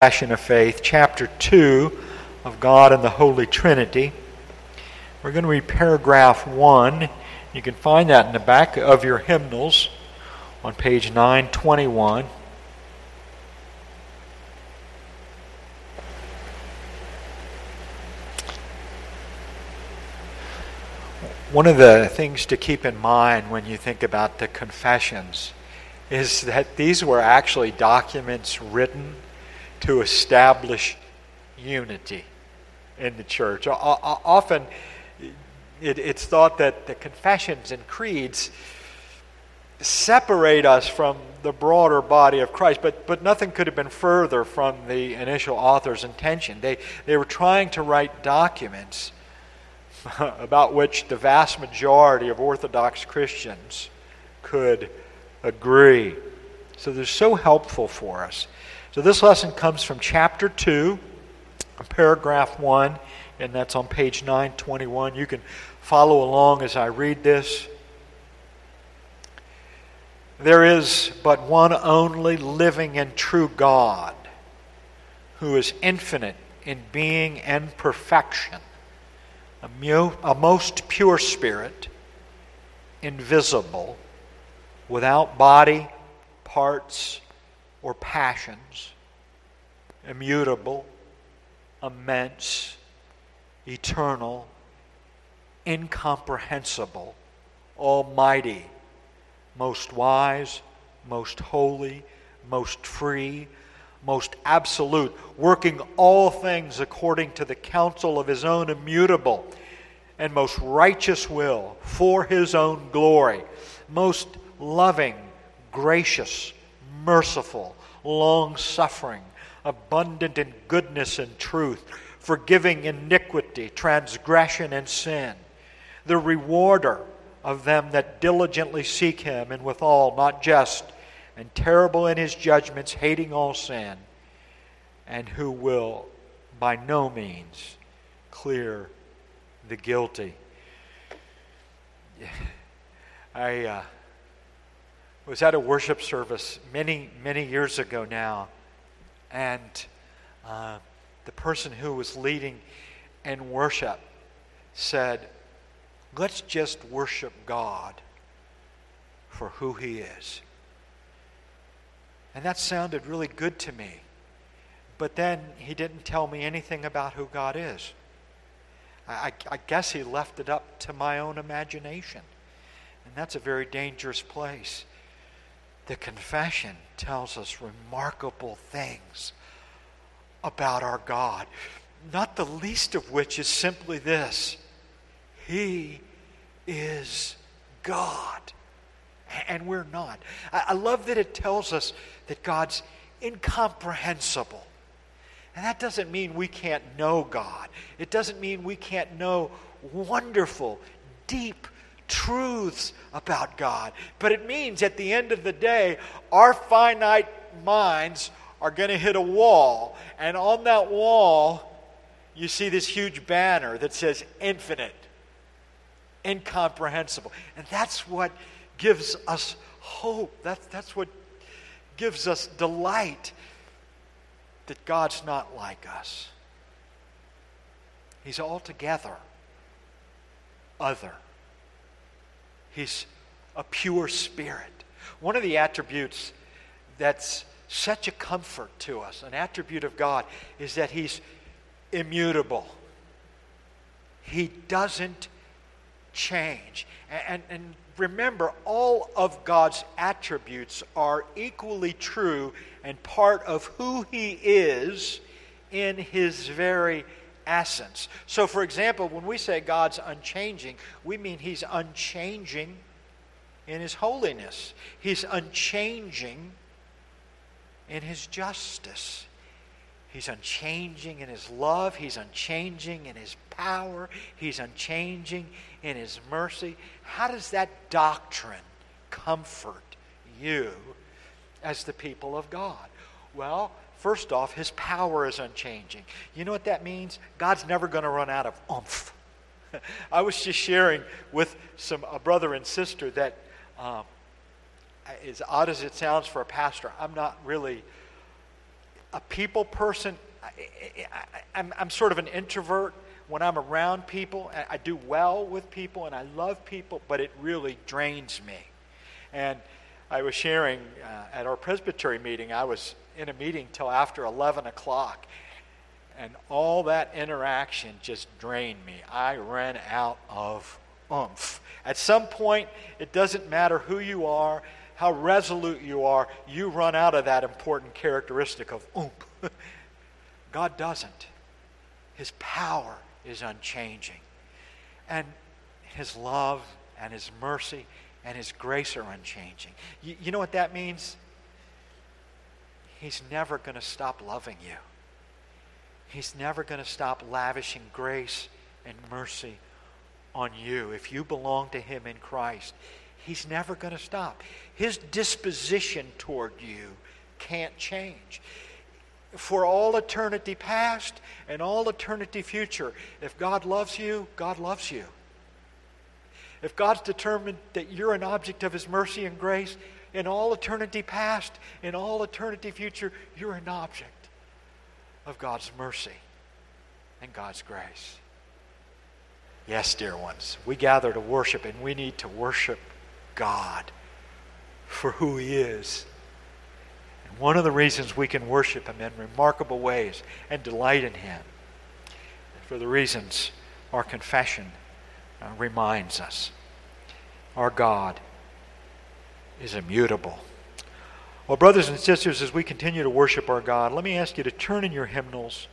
Confession of Faith, chapter 2 of God and the Holy Trinity. We're going to read paragraph 1. You can find that in the back of your hymnals on page 921. One of the things to keep in mind when you think about the confessions is that these were actually documents written to establish unity in the church. Often it's thought that the confessions and creeds separate us from the broader body of Christ, but nothing could have been further from the initial author's intention. They were trying to write documents about which the vast majority of Orthodox Christians could agree. So they're so helpful for us. So this lesson comes from chapter 2, paragraph 1, and that's on page 921. You can follow along as I read this. There is but one only living and true God, who is infinite in being and perfection, a most pure spirit, invisible, without body, parts, or passions, immutable, immense, eternal, incomprehensible, almighty, most wise, most holy, most free, most absolute, working all things according to the counsel of his own immutable and most righteous will for his own glory, most loving, gracious, merciful, long-suffering, abundant in goodness and truth, forgiving iniquity, transgression, and sin, the rewarder of them that diligently seek him, and withal not just, and terrible in his judgments, hating all sin, and who will by no means clear the guilty. I was at a worship service many years ago now, and the person who was leading in worship said, "Let's just worship God for who he is." And that sounded really good to me. But then he didn't tell me anything about who God is. I guess he left it up to my own imagination. And that's a very dangerous place. The confession tells us remarkable things about our God, not the least of which is simply this: he is God, and we're not. I love that it tells us that God's incomprehensible. And that doesn't mean we can't know God. It doesn't mean we can't know wonderful, deep truths about God. But it means at the end of the day, our finite minds are going to hit a wall. And on that wall, you see this huge banner that says infinite, incomprehensible. And that's what gives us hope. That's what gives us delight, that God's not like us. He's altogether other. He's a pure spirit. One of the attributes that's such a comfort to us, an attribute of God, is that he's immutable. He doesn't change. And remember, all of God's attributes are equally true and part of who he is in his very essence. So, for example, when we say God's unchanging, we mean he's unchanging in his holiness. He's unchanging in his justice. He's unchanging in his love. He's unchanging in his power. He's unchanging in his mercy. How does that doctrine comfort you as the people of God? Well, first off, his power is unchanging. You know what that means? God's never going to run out of oomph. I was just sharing with a brother and sister that as odd as it sounds for a pastor, I'm not really a people person. I'm sort of an introvert. When I'm around people, I do well with people and I love people, but it really drains me. And I was sharing at our presbytery meeting, I was in a meeting till after 11 o'clock, and all that interaction just drained me. I ran out of oomph. At some point, it doesn't matter who you are, how resolute you are, you run out of that important characteristic of oomph. God doesn't. His power is unchanging. And His love and His mercy and His grace are unchanging. You know what that means? He's never going to stop loving you. He's never going to stop lavishing grace and mercy on you. If you belong to Him in Christ, He's never going to stop. His disposition toward you can't change. For all eternity past and all eternity future, if God loves you, God loves you. If God's determined that you're an object of His mercy and grace, in all eternity past, in all eternity future, you're an object of God's mercy and God's grace. Yes, dear ones, we gather to worship, and we need to worship God for who He is. And one of the reasons we can worship Him in remarkable ways and delight in Him, for the reasons our confession reminds us. Our God is immutable. Well, brothers and sisters, as we continue to worship our God, let me ask you to turn in your hymnals.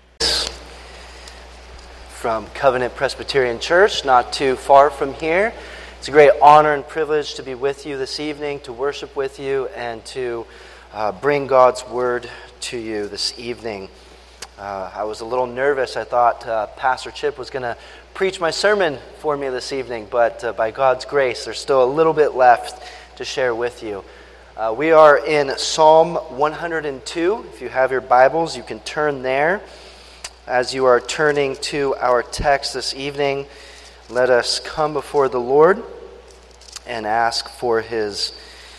From Covenant Presbyterian Church, not too far from here. It's a great honor and privilege to be with you this evening, to worship with you, and to bring God's Word to you this evening. I was a little nervous. I thought Pastor Chip was going to preach my sermon for me this evening, but by God's grace, there's still a little bit left to share with you. We are in Psalm 102. If you have your Bibles, you can turn there. As you are turning to our text this evening, let us come before the Lord and ask for His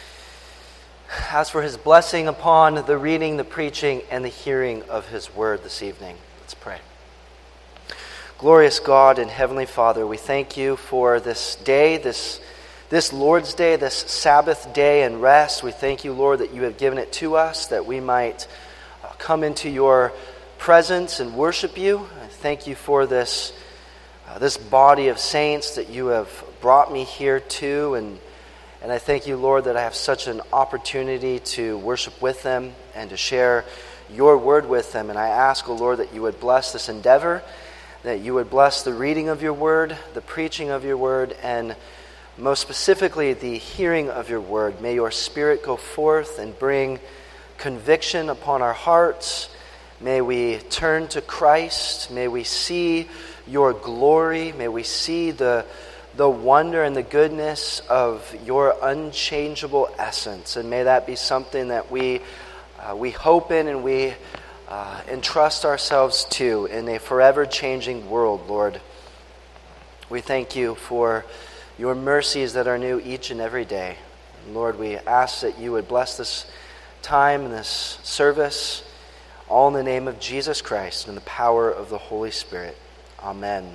blessing upon the reading, the preaching, and the hearing of His Word this evening. Let's pray. Glorious God and Heavenly Father, we thank You for this day, this Lord's Day, this Sabbath day and rest. We thank You, Lord, that You have given it to us, that we might come into Your presence and worship You. I thank You for this body of saints that You have brought me here to, and I thank You, Lord, that I have such an opportunity to worship with them and to share Your Word with them. And I ask, O Lord, that You would bless this endeavor, that You would bless the reading of Your Word, the preaching of Your Word, and most specifically the hearing of Your Word. May Your Spirit go forth and bring conviction upon our hearts. May we turn to Christ. May we see Your glory. May we see the wonder and the goodness of Your unchangeable essence. And may that be something that we hope in and we entrust ourselves to in a forever changing world, Lord. We thank You for Your mercies that are new each and every day. And Lord, we ask that You would bless this time and this service, all in the name of Jesus Christ and the power of the Holy Spirit. Amen.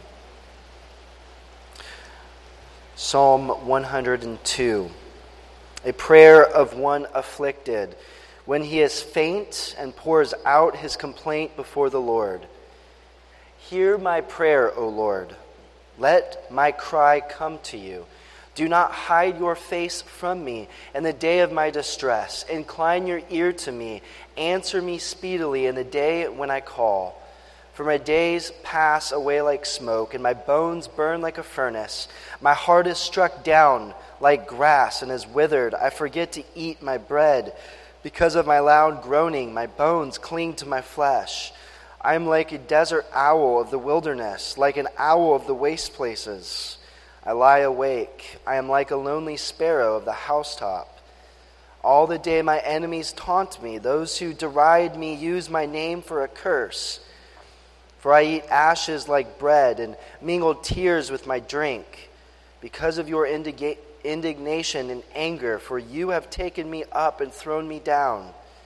Psalm 102, a prayer of one afflicted, when he is faint and pours out his complaint before the Lord. Hear my prayer, O Lord. Let my cry come to You. Do not hide Your face from me in the day of my distress. Incline Your ear to me. Answer me speedily in the day when I call. For my days pass away like smoke, and my bones burn like a furnace. My heart is struck down like grass and is withered. I forget to eat my bread. Because of my loud groaning, my bones cling to my flesh. I am like a desert owl of the wilderness, like an owl of the waste places. I lie awake. I am like a lonely sparrow of the housetop. All the day my enemies taunt me. Those who deride me use my name for a curse. For I eat ashes like bread and mingle tears with my drink. Because of Your indignation and anger, for You have taken me up and thrown me down.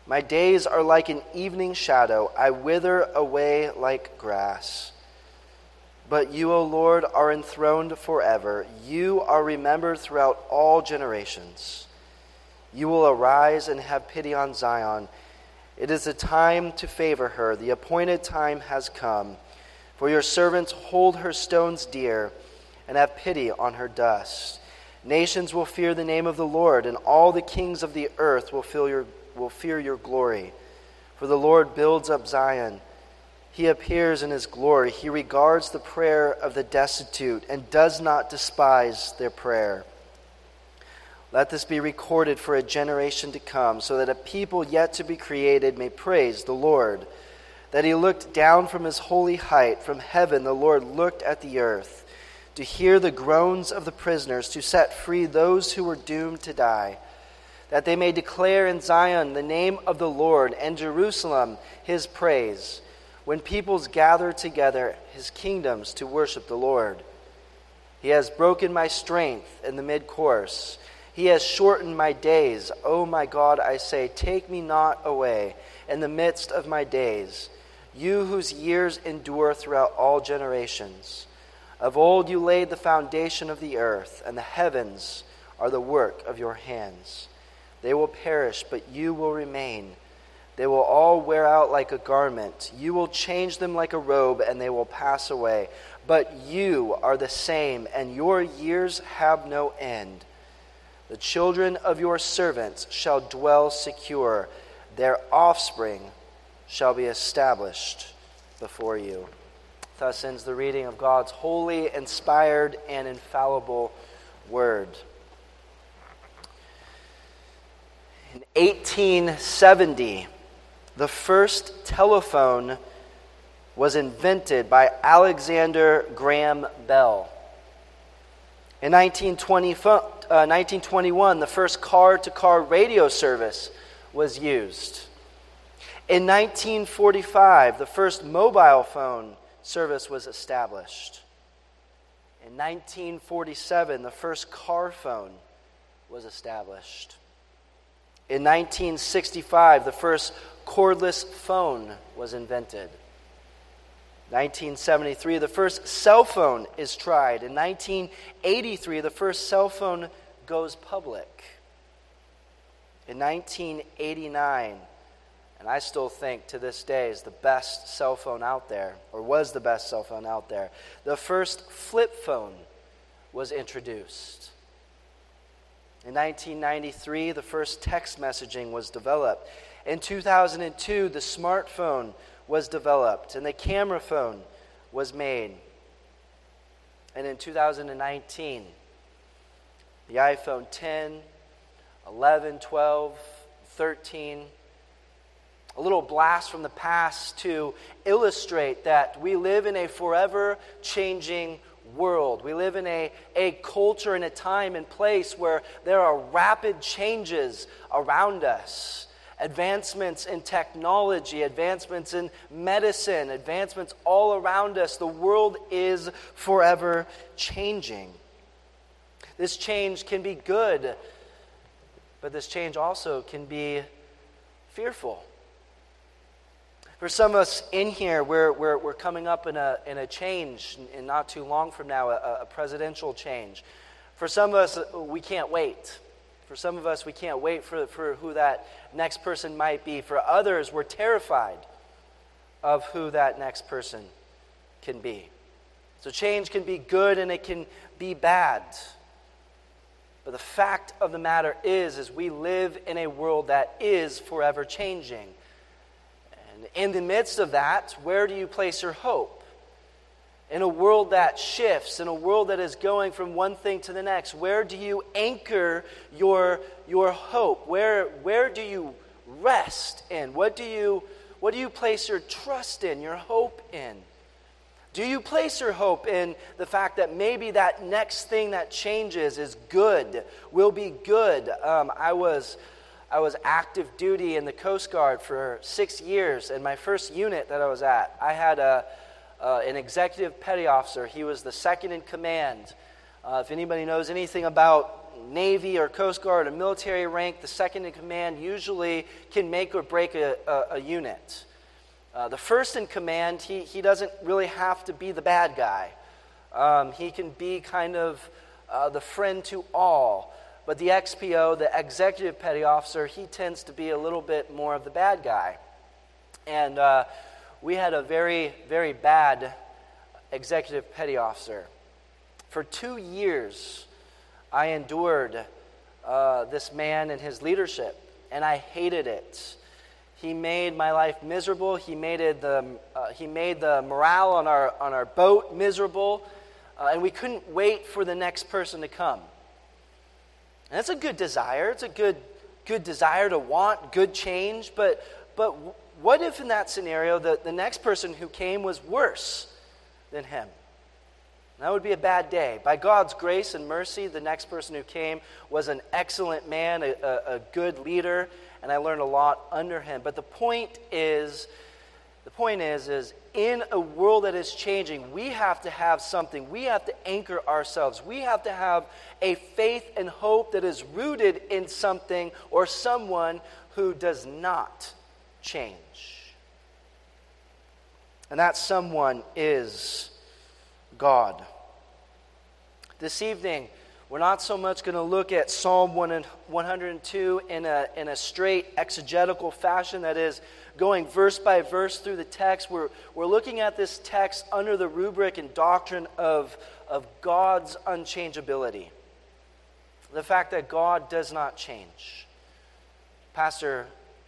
My days are like an evening shadow. I wither away like grass. But you, O Lord, are enthroned forever. You are remembered throughout all generations. You will arise and have pity on Zion. It is the time to favor her. The appointed time has come. For your servants hold her stones dear and have pity on her dust. Nations will fear the name of the Lord, and all the kings of the earth will fear your glory. For the Lord builds up Zion. He appears in his glory. He regards the prayer of the destitute and does not despise their prayer. Let this be recorded for a generation to come, so that a people yet to be created may praise the Lord. That he looked down from his holy height. From heaven the Lord looked at the earth, to hear the groans of the prisoners, to set free those who were doomed to die, that they may declare in Zion the name of the Lord, and Jerusalem his praise, when peoples gather together, his kingdoms to worship the Lord. He has broken my strength in the mid-course. He has shortened my days. O my God, I say, take me not away in the midst of my days, you whose years endure throughout all generations. Of old you laid the foundation of the earth, and the heavens are the work of your hands. They will perish, but you will remain. They will all wear out like a garment. You will change them like a robe, and they will pass away. But you are the same, and your years have no end. The children of your servants shall dwell secure. Their offspring shall be established before you. Thus ends the reading of God's holy, inspired, and infallible word. In 1870, the first telephone was invented by Alexander Graham Bell. In 1921, the first car-to-car radio service was used. In 1945, the first mobile phone service was established. In 1947, the first car phone was established. In 1965, the first cordless phone was invented. 1973, the first cell phone is tried. In 1983, the first cell phone goes public. In 1989, and I still think to this day is the best cell phone out there, or was the best cell phone out there, the first flip phone was introduced. In 1993, the first text messaging was developed. In 2002, the smartphone was developed, and the camera phone was made. And in 2019, the iPhone 10, 11, 12, 13, a little blast from the past to illustrate that we live in a forever changing world. We live in a culture and a time and place where there are rapid changes around us. Advancements in technology, advancements in medicine, advancements all around us. The world is forever changing. This change can be good, but this change also can be fearful. For some of us in here, we're coming up in a change, and not too long from now, a presidential change. For some of us, we can't wait. For some of us, we can't wait for who that next person might be. For others, we're terrified of who that next person can be. So change can be good and it can be bad. But the fact of the matter is we live in a world that is forever changing. And in the midst of that, where do you place your hope? In a world that shifts, in a world that is going from one thing to the next, where do you anchor your hope? Where do you rest in? What do you place your trust in, your hope in? Do you place your hope in the fact that maybe that next thing that changes is good, will be good? I was active duty in the Coast Guard for 6 years, and my first unit that I was at, I had an executive petty officer. He was the second in command If anybody knows anything about Navy or Coast Guard or military rank, the second in command usually can make or break a unit. The first in command, he doesn't really have to be the bad guy. He can be kind of the friend to all. But the XPO, the executive petty officer, he tends to be a little bit more of the bad guy. And we had a very, very bad executive petty officer. For 2 years, I endured this man and his leadership, and I hated it. He made my life miserable. He made the morale on our boat miserable, and we couldn't wait for the next person to come. And that's a good desire. It's a good desire to want good change. But what if in that scenario the next person who came was worse than him? That would be a bad day. By God's grace and mercy, the next person who came was an excellent man, a good leader, and I learned a lot under him. But the point is in a world that is changing, we have to have something. We have to anchor ourselves. We have to have a faith and hope that is rooted in something or someone who does not change. And that someone is God. This evening, we're not so much going to look at Psalm 102 in a straight exegetical fashion, that is, going verse by verse through the text. We're looking at this text under the rubric and doctrine of God's unchangeability. The fact that God does not change. Pastor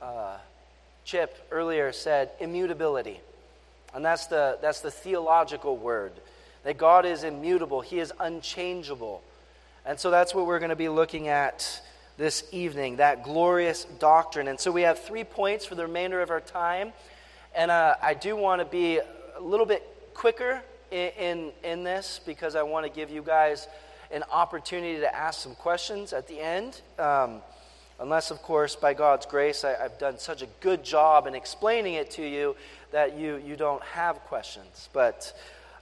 Chip earlier said immutability. And that's the theological word. That God is immutable. He is unchangeable. And so that's what we're going to be looking at this evening, that glorious doctrine. And so we have 3 points for the remainder of our time. And I do want to be a little bit quicker in this because I want to give you guys an opportunity to ask some questions at the end. Unless, of course, by God's grace, I've done such a good job in explaining it to you that you don't have questions. But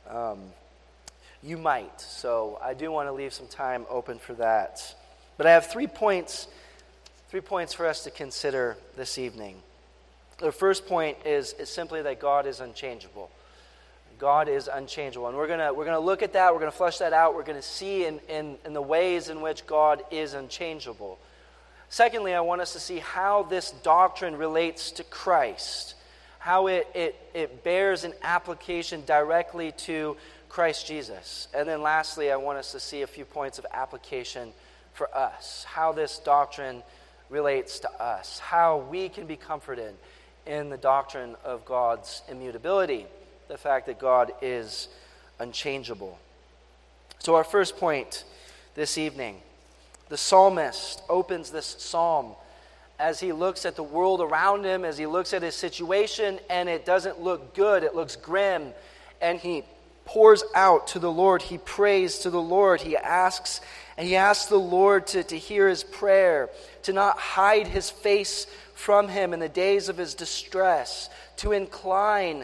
you might. So I do want to leave some time open for that. But I have 3 points for us to consider this evening. The first point is simply that God is unchangeable. God is unchangeable. And we're gonna look at that, we're gonna flesh that out, we're gonna see in the ways in which God is unchangeable. Secondly, I want us to see how this doctrine relates to Christ, how it bears an application directly to Christ Jesus. And then lastly, I want us to see a few points of application for us, how this doctrine relates to us, how we can be comforted in the doctrine of God's immutability, the fact that God is unchangeable. So our first point this evening, the psalmist opens this psalm as he looks at the world around him, as he looks at his situation, and it doesn't look good, it looks grim, and he pours out to the Lord. He prays to the Lord. He asks the Lord to hear his prayer, to not hide his face from him in the days of his distress, to incline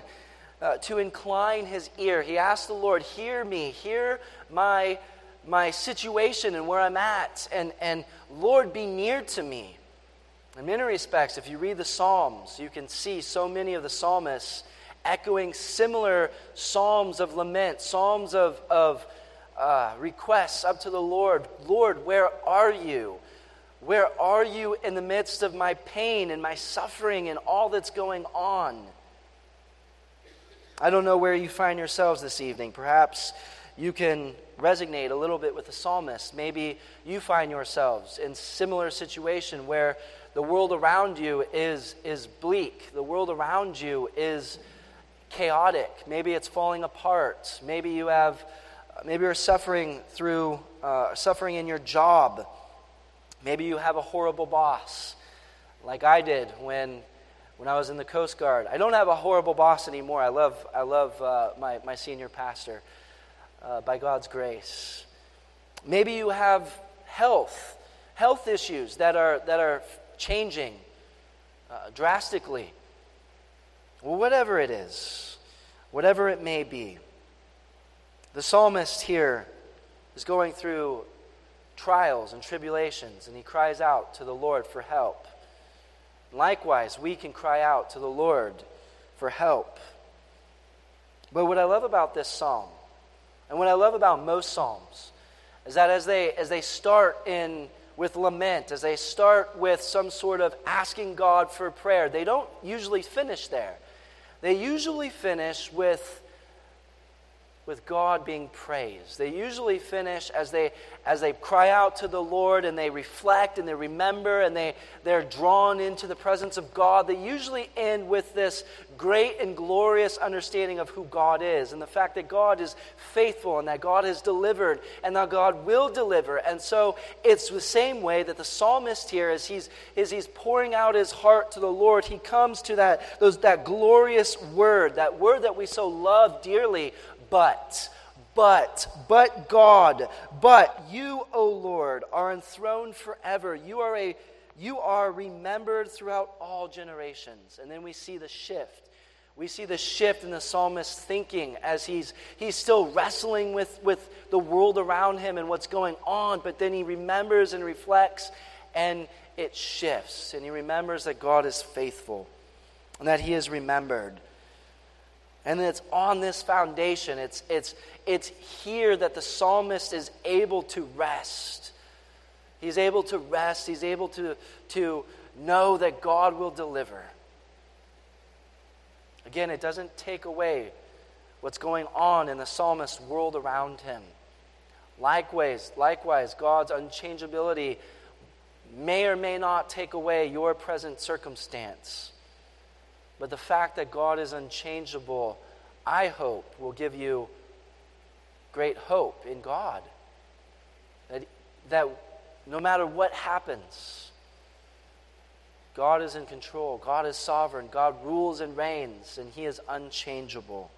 his ear. He asks the Lord, hear me, hear my situation and where I'm at, and Lord, be near to me. In many respects, if you read the Psalms, you can see so many of the psalmists echoing similar psalms of lament, psalms of requests up to the Lord. Lord, where are you? Where are you in the midst of my pain and my suffering and all that's going on? I don't know where you find yourselves this evening. Perhaps you can resonate a little bit with the psalmist. Maybe you find yourselves in similar situation where the world around you is bleak. The world around you is chaotic. Maybe it's falling apart. Maybe you're suffering in your job. Maybe you have a horrible boss, like I did when I was in the Coast Guard. I don't have a horrible boss anymore. I love my senior pastor, by God's grace. Maybe you have health issues that are changing drastically. Well, whatever it is, whatever it may be, the psalmist here is going through trials and tribulations, and he cries out to the Lord for help. Likewise, we can cry out to the Lord for help. But what I love about this psalm, and what I love about most psalms, is that as they start with lament, as they start with some sort of asking God for prayer, they don't usually finish there. They usually finish with God being praised. They usually finish as they cry out to the Lord and they reflect and they remember and they're drawn into the presence of God. They usually end with this great and glorious understanding of who God is and the fact that God is faithful and that God has delivered and that God will deliver. And so it's the same way that the psalmist here, as he's pouring out his heart to the Lord, he comes to that glorious word, that word that we so love dearly. But God, but you, O Lord, are enthroned forever. You are remembered throughout all generations. And then we see the shift. We see the shift in the psalmist's thinking as he's still wrestling with the world around him and what's going on, but then he remembers and reflects and it shifts. And he remembers that God is faithful and that he is remembered. And it's on this foundation, it's here that the psalmist is able to rest. He's able to rest. He's able to know that God will deliver. Again, it doesn't take away what's going on in the psalmist's world around him. Likewise, God's unchangeability may or may not take away your present circumstance. But the fact that God is unchangeable, I hope, will give you great hope in God. That no matter what happens, God is in control. God is sovereign. God rules and reigns, and he is unchangeable.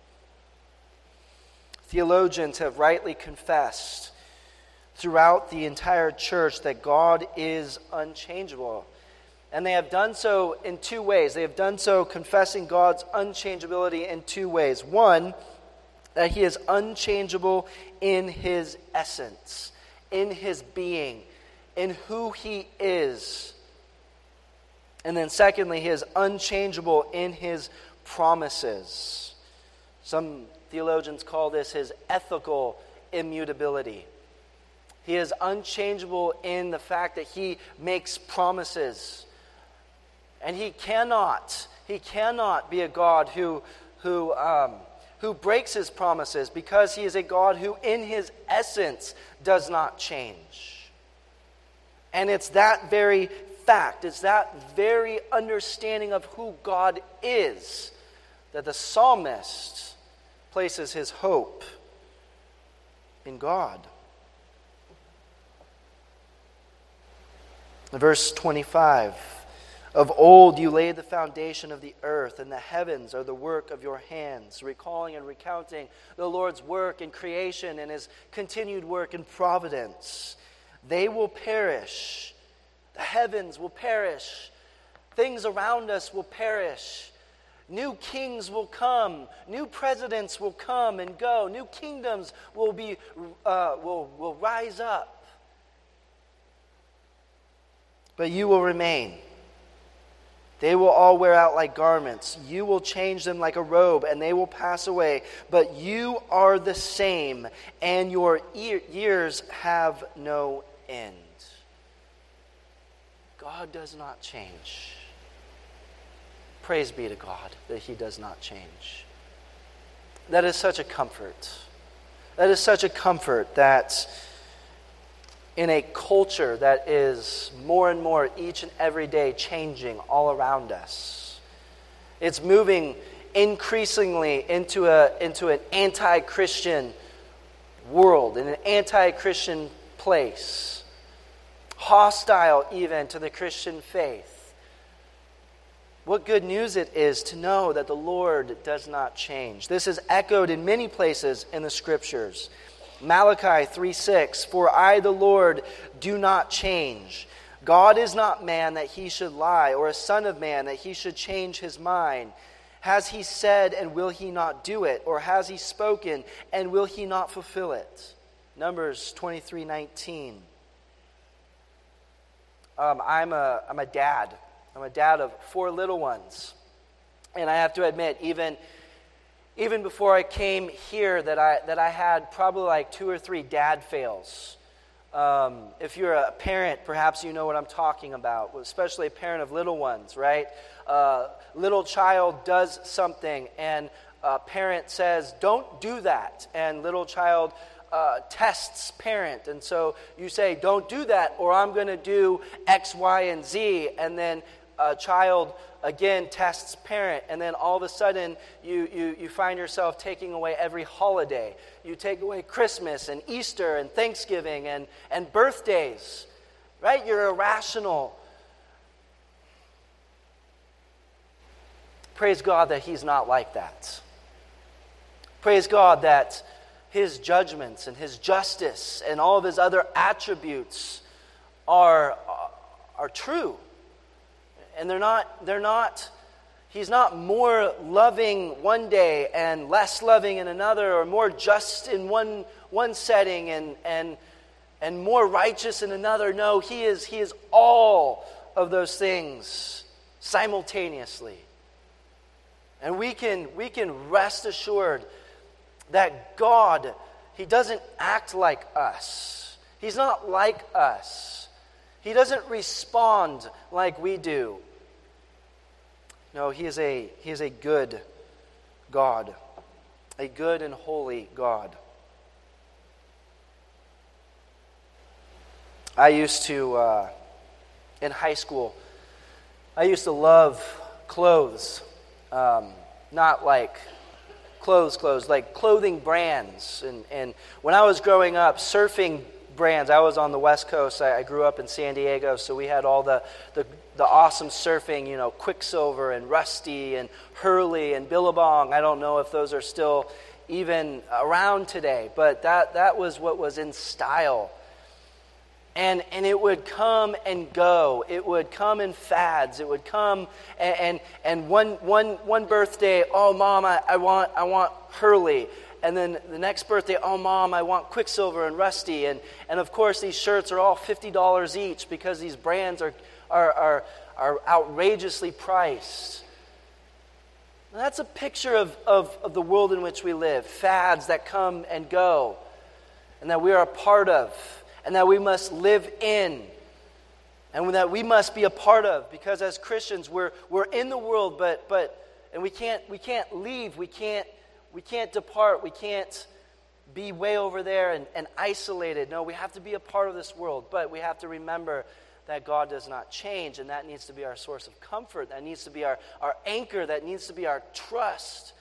Theologians have rightly confessed throughout the entire church that God is unchangeable. And they have done so in two ways. They have done so confessing God's unchangeability in two ways. One, that he is unchangeable in his essence, in his being, in who he is. And then secondly, he is unchangeable in his promises. Some theologians call this his ethical immutability. He is unchangeable in the fact that he makes promises. And he cannot be a God who breaks his promises, because he is a God who in his essence does not change. And it's that very fact, it's that very understanding of who God is that the psalmist places his hope in God. Verse 25. Of old you laid the foundation of the earth, and the heavens are the work of your hands, recalling and recounting the Lord's work in creation and his continued work in providence. They will perish. The heavens will perish. Things around us will perish. New kings will come. New presidents will come and go. New kingdoms will rise up. But you will remain. They will all wear out like garments. You will change them like a robe, and they will pass away. But you are the same, and your years have no end. God does not change. Praise be to God that he does not change. That is such a comfort. That is such a comfort that in a culture that is more and more each and every day changing all around us. It's moving increasingly into an anti-Christian world, in an anti-Christian place, hostile even to the Christian faith. What good news it is to know that the Lord does not change. This is echoed in many places in the Scriptures. Malachi 3:6, for I, the Lord, do not change. God is not man that he should lie, or a son of man that he should change his mind. Has he said, and will he not do it? Or has he spoken, and will he not fulfill it? Numbers 23:19. I'm a dad. I'm a dad of 4 little ones. And I have to admit, even before I came here, that I had probably like 2 or 3 dad fails. If you're a parent, perhaps you know what I'm talking about, especially a parent of little ones, right? Little child does something, and parent says, don't do that. And little child tests parent. And so you say, don't do that, or I'm going to do X, Y, and Z. And then child again tests parent, and then all of a sudden you find yourself taking away every holiday. You take away Christmas and Easter and Thanksgiving and birthdays, right? You're irrational. Praise God that He's not like that. Praise God that His judgments and His justice and all of His other attributes are true. And He's not more loving one day and less loving in another, or more just in one setting and more righteous in another. No, He is all of those things simultaneously. And we can rest assured that God, He doesn't act like us. He's not like us. He doesn't respond like we do. No, He is a good God, a good and holy God. I used to, in high school, I used to love clothes, not like clothes, like clothing brands. And when I was growing up, surfing brands, I was on the West Coast. I grew up in San Diego, so we had all the awesome surfing, Quicksilver and Rusty and Hurley and Billabong. I don't know if those are still even around today, but that was what was in style. And it would come and go. It would come in fads. It would come and one birthday, oh Mom, I want Hurley. And then the next birthday, oh Mom, I want Quicksilver and Rusty. And of course these shirts are all $50 each because these brands are outrageously priced. And that's a picture of the world in which we live. Fads that come and go, and that we are a part of, and that we must live in, and that we must be a part of. Because as Christians, we're in the world, but we can't leave. We can't depart. We can't be way over there and isolated. No, we have to be a part of this world, but we have to remember that God does not change, and that needs to be our source of comfort. That needs to be our anchor. That needs to be our trust.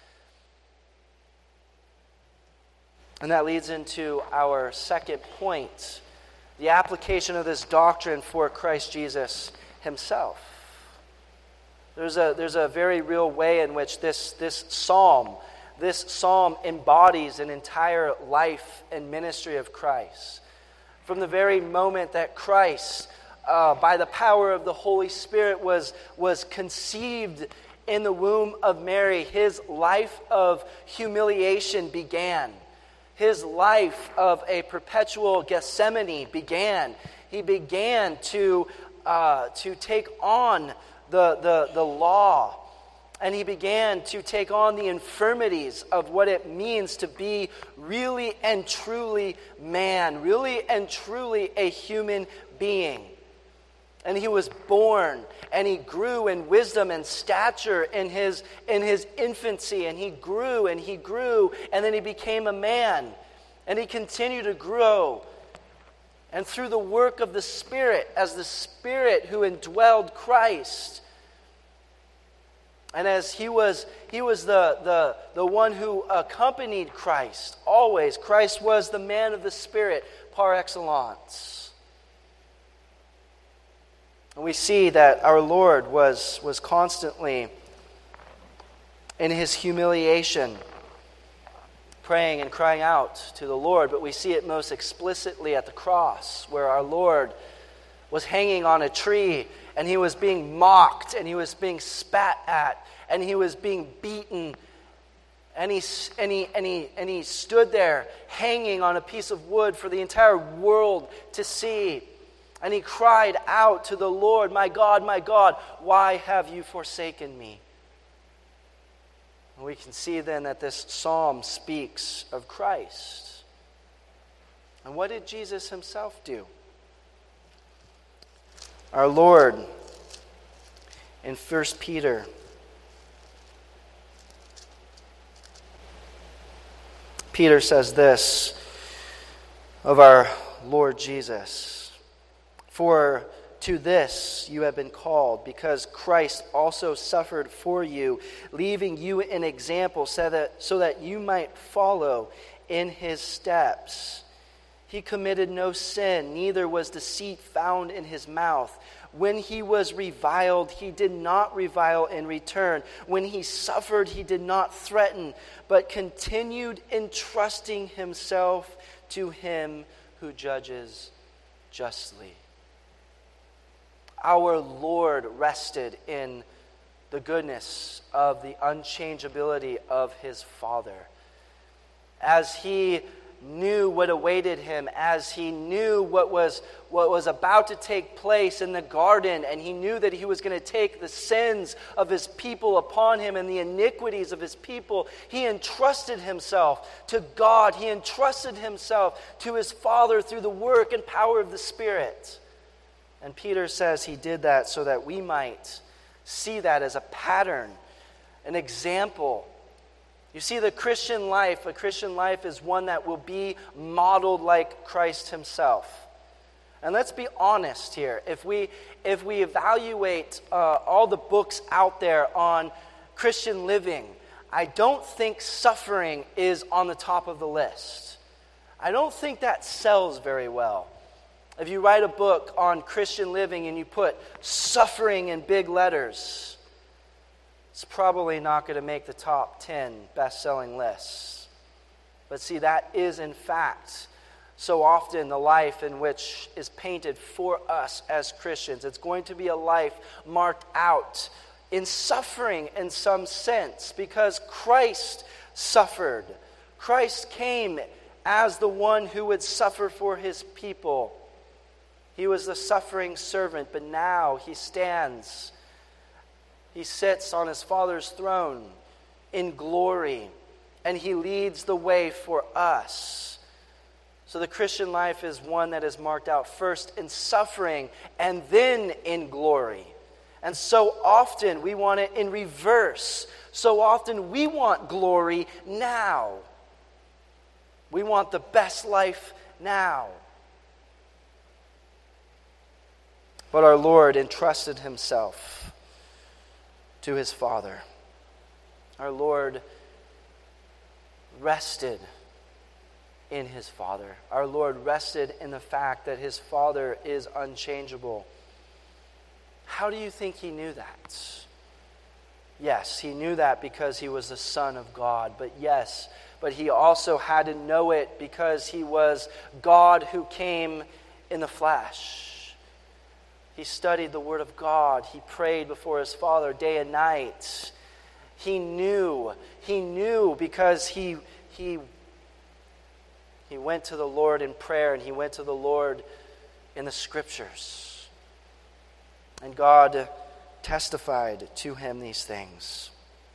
And that leads into our second point, the application of this doctrine for Christ Jesus Himself. There's a very real way in which this psalm embodies an entire life and ministry of Christ. From the very moment that Christ, by the power of the Holy Spirit, was conceived in the womb of Mary, His life of humiliation began. His life of a perpetual Gethsemane began. He began to take on the law. And He began to take on the infirmities of what it means to be really and truly man, really and truly a human being. And He was born, and He grew in wisdom and stature in his infancy, and He grew, and then He became a man, and He continued to grow. And through the work of the Spirit, as the Spirit who indwelled Christ, and as He was the one who accompanied Christ always. Christ was the man of the Spirit par excellence. And we see that our Lord was constantly in His humiliation, praying and crying out to the Lord. But we see it most explicitly at the cross, where our Lord was hanging on a tree, and He was being mocked, and He was being spat at, and He was being beaten, And he stood there hanging on a piece of wood for the entire world to see. And he cried out to the Lord, my God, why have you forsaken me?" And we can see then that this psalm speaks of Christ. And what did Jesus himself do? Our Lord, in 1 Peter, Peter says this of our Lord Jesus: "For to this you have been called, because Christ also suffered for you, leaving you an example so that you might follow in his steps. He committed no sin, neither was deceit found in his mouth. When he was reviled, he did not revile in return. When he suffered, he did not threaten, but continued entrusting himself to him who judges justly." Our Lord rested in the goodness of the unchangeability of his Father. As he knew what awaited him, as he knew what was about to take place in the garden, and he knew that he was going to take the sins of his people upon him and the iniquities of his people, he entrusted himself to God. He entrusted himself to his Father through the work and power of the Spirit. And Peter says he did that so that we might see that as a pattern, an example. You see, a Christian life is one that will be modeled like Christ himself. And let's be honest here. If we evaluate all the books out there on Christian living, I don't think suffering is on the top of the list. I don't think that sells very well. If you write a book on Christian living and you put suffering in big letters, it's probably not going to make the top 10 best-selling lists. But see, that is in fact so often the life in which is painted for us as Christians. It's going to be a life marked out in suffering in some sense, because Christ suffered. Christ came as the one who would suffer for his people. He was the suffering servant, but now he stands. He sits on his Father's throne in glory, and he leads the way for us. So the Christian life is one that is marked out first in suffering and then in glory. And so often we want it in reverse. So often we want glory now. We want the best life now. But our Lord entrusted himself to his Father. Our Lord rested in his Father. Our Lord rested in the fact that his Father is unchangeable. How do you think he knew that? Yes, he knew that because he was the Son of God. But he also had to know it because he was God who came in the flesh. He studied the Word of God. He prayed before his Father day and night. He knew because he went to the Lord in prayer, and he went to the Lord in the Scriptures. And God testified to him these things.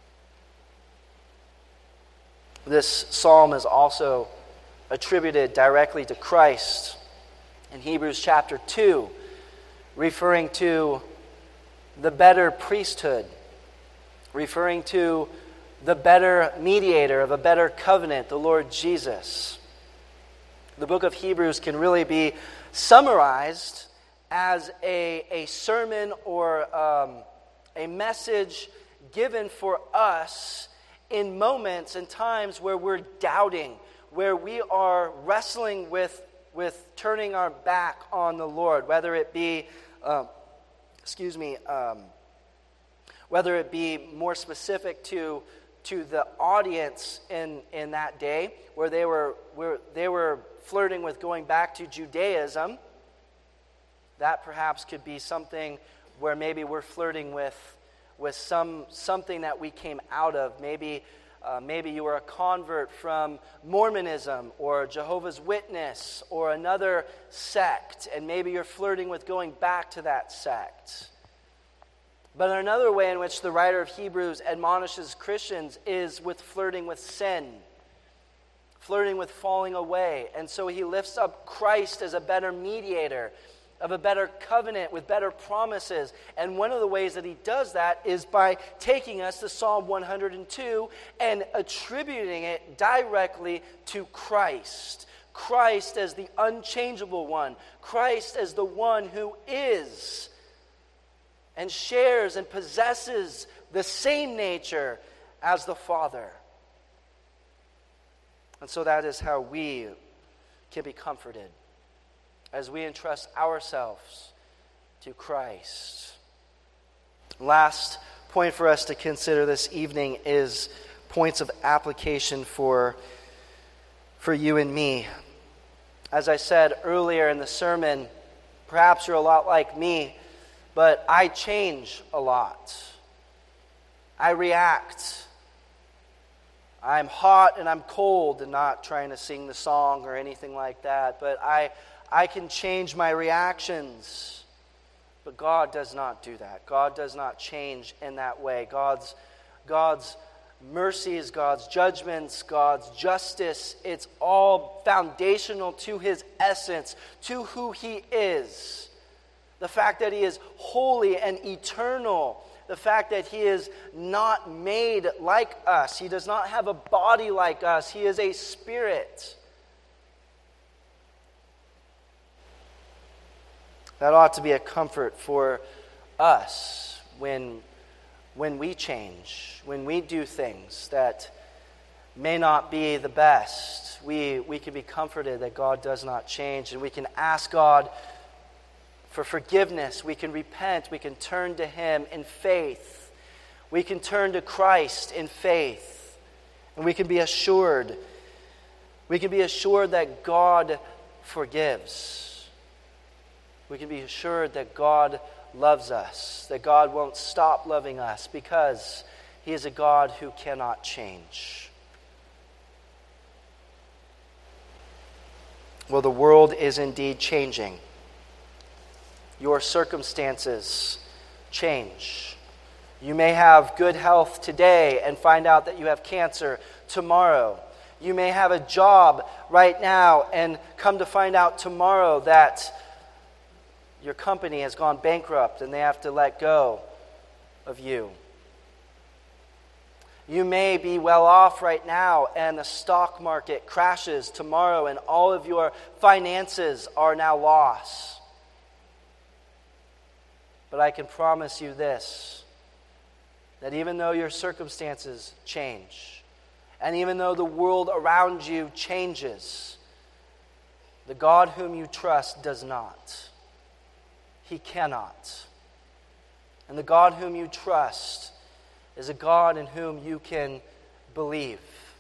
This psalm is also attributed directly to Christ in Hebrews chapter 2. Referring to the better priesthood, referring to the better mediator of a better covenant, the Lord Jesus. The book of Hebrews can really be summarized as a sermon or a message given for us in moments and times where we're doubting, where we are wrestling with turning our back on the Lord, whether it be whether it be more specific to the audience in that day, where they were flirting with going back to Judaism. That perhaps could be something where maybe we're flirting with something that we came out of. Maybe Maybe you are a convert from Mormonism or Jehovah's Witness or another sect, and maybe you're flirting with going back to that sect. But another way in which the writer of Hebrews admonishes Christians is with flirting with sin, flirting with falling away. And so he lifts up Christ as a better mediator, of a better covenant with better promises. And one of the ways that he does that is by taking us to Psalm 102 and attributing it directly to Christ. Christ as the unchangeable one. Christ as the one who is and shares and possesses the same nature as the Father. And so that is how we can be comforted as we entrust ourselves to Christ. Last point for us to consider this evening is points of application for you and me. As I said earlier in the sermon, perhaps you're a lot like me, but I change a lot. I react. I'm hot and I'm cold, and not trying to sing the song or anything like that, but I can change my reactions. But God does not do that. God does not change in that way. God's mercies, God's judgments, God's justice, it's all foundational to his essence, to who he is. The fact that he is holy and eternal. The fact that he is not made like us. He does not have a body like us. He is a spirit. That ought to be a comfort for us when we change, when we do things that may not be the best. We can be comforted that God does not change, and we can ask God for forgiveness. We can repent. We can turn to him in faith. We can turn to Christ in faith. And we can be assured. We can be assured that God forgives. We can be assured that God loves us, that God won't stop loving us because he is a God who cannot change. Well, the world is indeed changing. Your circumstances change. You may have good health today and find out that you have cancer tomorrow. You may have a job right now and come to find out tomorrow that your company has gone bankrupt and they have to let go of you. You may be well off right now and the stock market crashes tomorrow and all of your finances are now lost. But I can promise you this, that even though your circumstances change, and even though the world around you changes, the God whom you trust does not. He cannot. And the God whom you trust is a God in whom you can believe.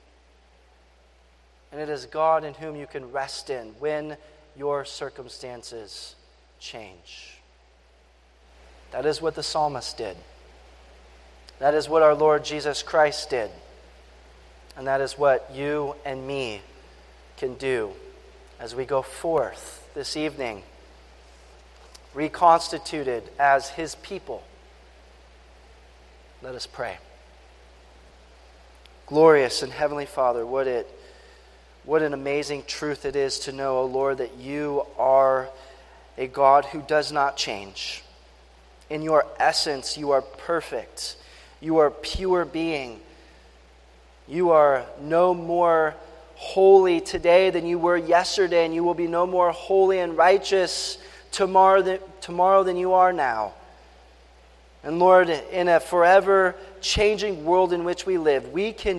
And it is God in whom you can rest in when your circumstances change. That is what the psalmist did. That is what our Lord Jesus Christ did. And that is what you and me can do as we go forth this evening, reconstituted as his people. Let us pray. Glorious and heavenly Father, what an amazing truth it is to know, O Lord, that you are a God who does not change. In your essence, you are perfect. You are pure being. You are no more holy today than you were yesterday, and you will be no more holy and righteous tomorrow than you are now. And Lord, in a forever changing world in which we live, we can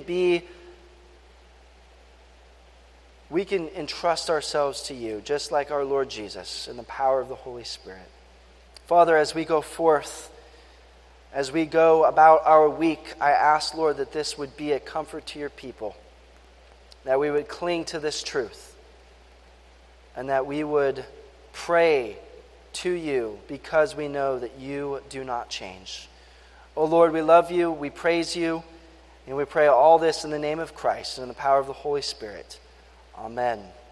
entrust ourselves to you, just like our Lord Jesus, in the power of the Holy Spirit. Father, as we go forth, as we go about our week, I ask, Lord, that this would be a comfort to your people, that we would cling to this truth, and that we would pray to you because we know that you do not change. Oh Lord, we love you, we praise you, And we pray all this in the name of Christ and in the power of the Holy Spirit. Amen.